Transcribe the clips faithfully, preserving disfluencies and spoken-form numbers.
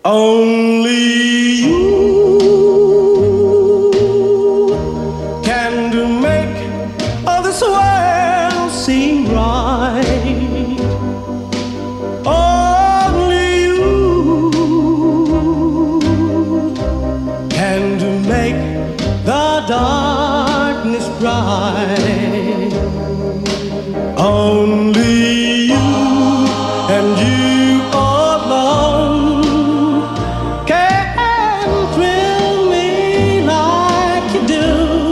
Only you can do make all this world seem right. Only you can do make the darkness bright. Only you and you alone can thrill me like you do,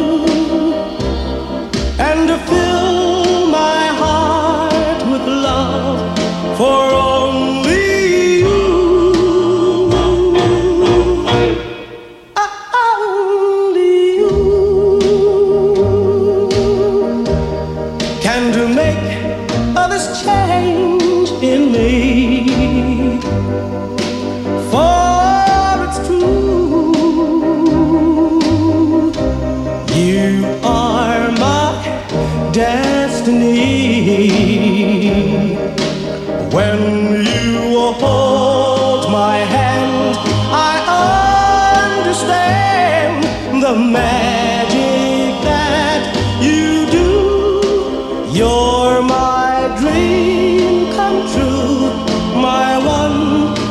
and to fill my heart with love for only you. Only you can to make all this change in me. For it's true, you are my destiny. When you hold my hand, I understand the magic that you do. You're my dream come true, my one